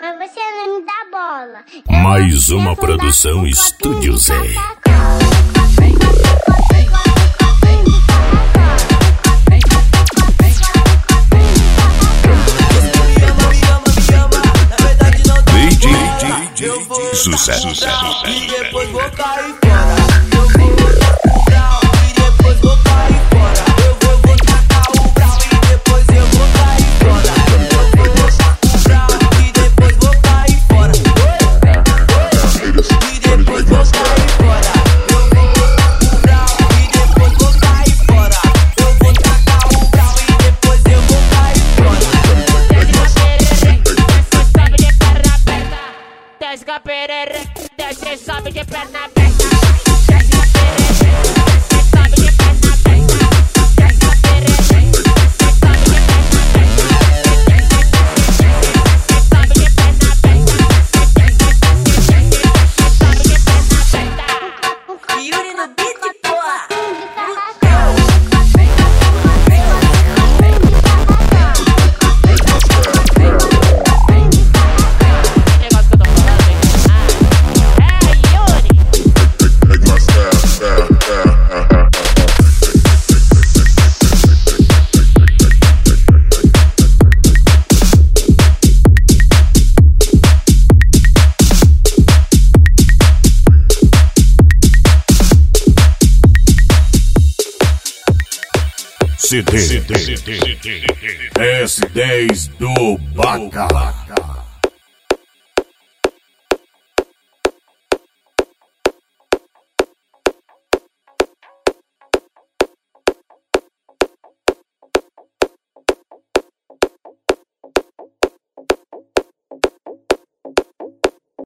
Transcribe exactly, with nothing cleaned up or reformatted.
mas você não me dá bola. Mais uma produção Estúdio Zé. Sucesso, sucesso, e depois vou cair fora. Eu vou botar o brau e depois vou cair fora. Eu vou, vou tacar o brau e depois eu vou cair fora. Eu vou botar o brau e depois vou cair fora. E depois vou cair fora. Eu vou botar o brau e depois vou cair fora. Eu vou tacar o brau e depois eu vou cair fora. Desce a perere, desce sobe de perna aberta. Desce a perere, sobe de perna aberta. Desce a perere, sobe de perna aberta. Sobe de perna aberta. Sobe de perna aberta. Yuri no beat, porra. C D S dez do Baca.